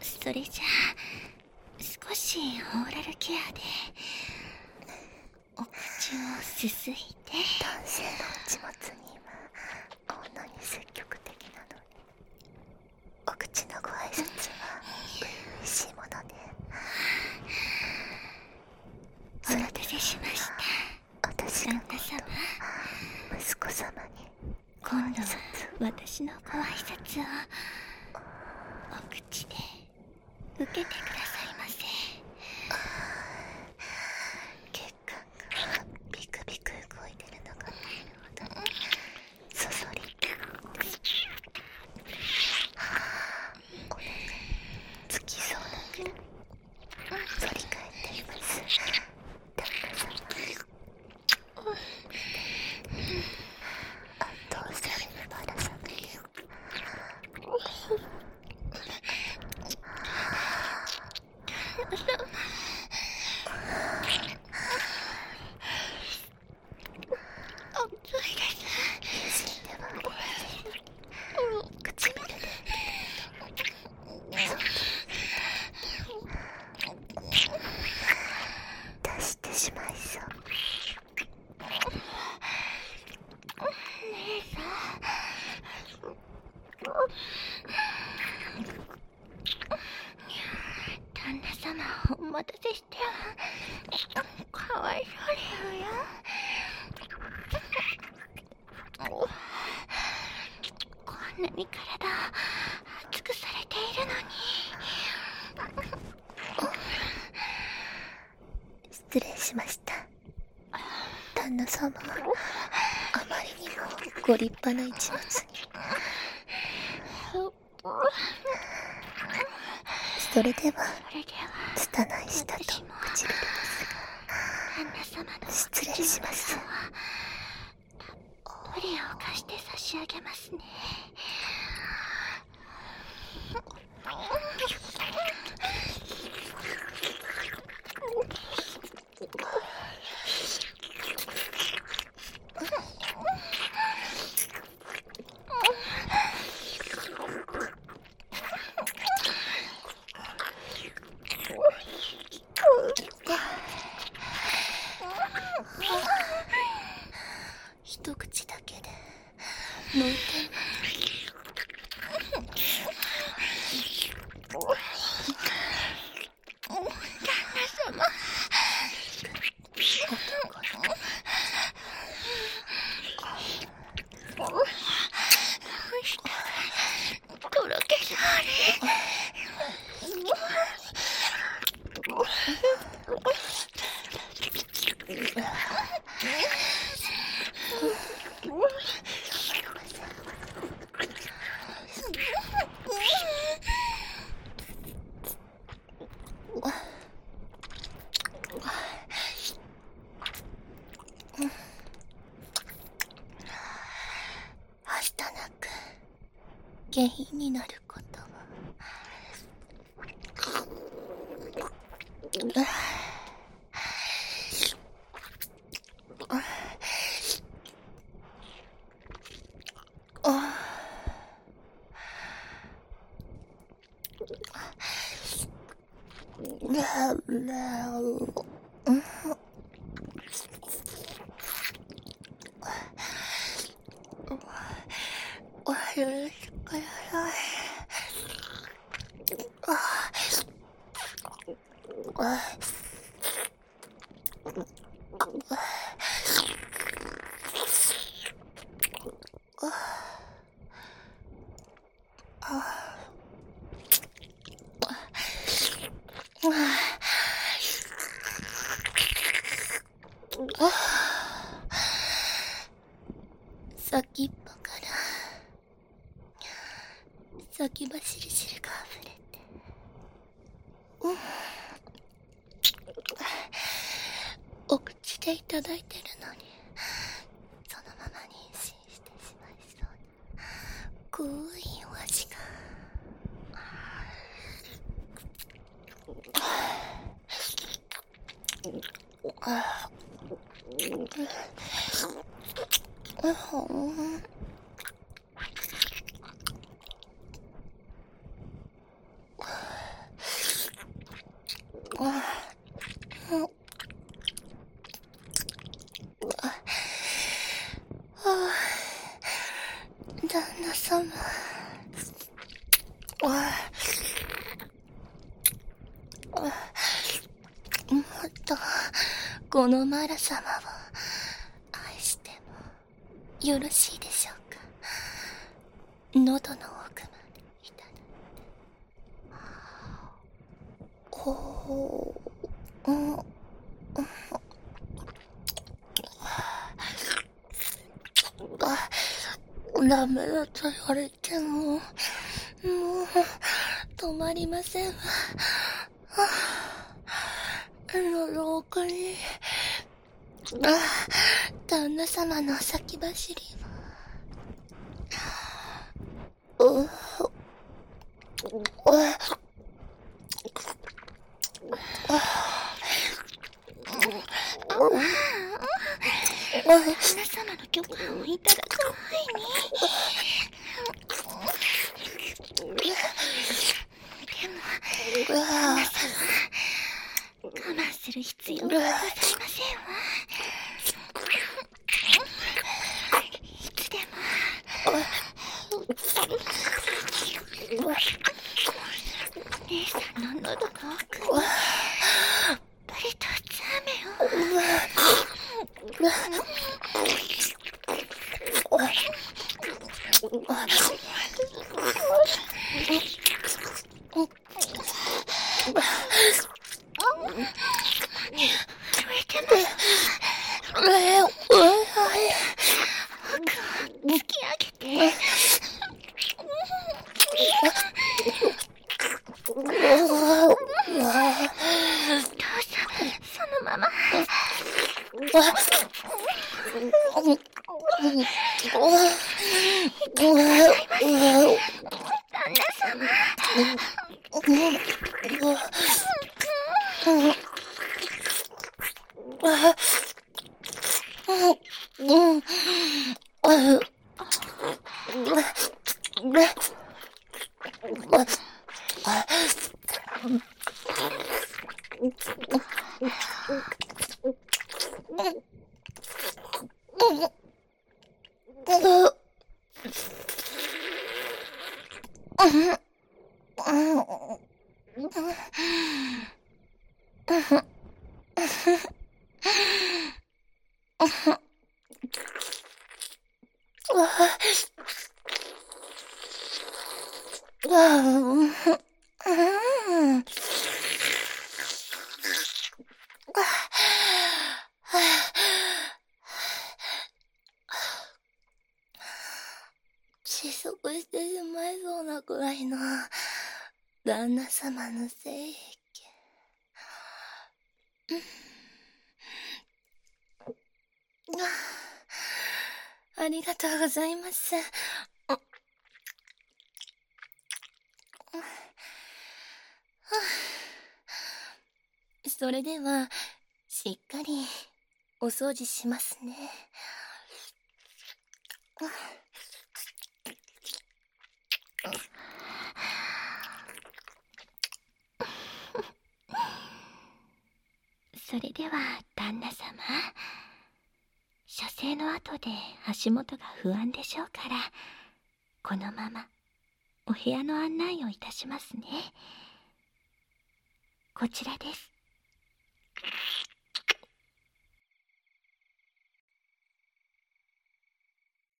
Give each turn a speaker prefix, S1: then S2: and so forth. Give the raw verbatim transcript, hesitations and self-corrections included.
S1: それじゃあ少しオーラルケアでお口をすすいて。
S2: 男性の内末に今こんなに積極的なのに、お口のご挨拶は初々しいもので。
S1: お待たせしました。
S2: 私が今度息子様に
S1: 今度は私のご挨拶をお口で受けてくださいませ。
S2: 血管がビクビク動いてるのが見えるほどそそり、お腹につきそうなくらい反り返っています。旦那様、圧倒されるバラさんです。出してしまいそう。
S1: 旦那様、お待たせしてかわいそうですよ。こんなに体熱くされているのに。
S2: 失礼しました。旦那様、あまりにもご立派な一物に。それでは拙い舌と唇ですが、失礼します。
S1: たっぷりを貸して差し上げますね。
S2: 一口だけで脳天
S1: とろけそう
S2: はしたなく原因になることはお許しください。先っぽから先走り汁があふれて、うん、お口でいただいてるのにそのまま妊娠してしまいそうな濃いお味が。 旦那様、もっとこのマラ様を愛してもよろしいでしょうか。喉の奥までいただいて。おー、うん、あ、ダメだと言われても、もう止まりませんわ。喉奥に旦那様の先走りを。う
S1: 旦那様の許可をいただく前に。でも旦那様、我慢する必要はございませんわ。いつでも姉さんの喉の奥にプリとつ飴を。突き上げて。どうぞそのまま。旦那様。窒息してしまいそうなくらいの旦那様の精液。ありがとうございます。それではしっかりお掃除しますね。 それでは旦那様、射精の後で足元が不安でしょうから、このままお部屋の案内をいたしますね。こちらです。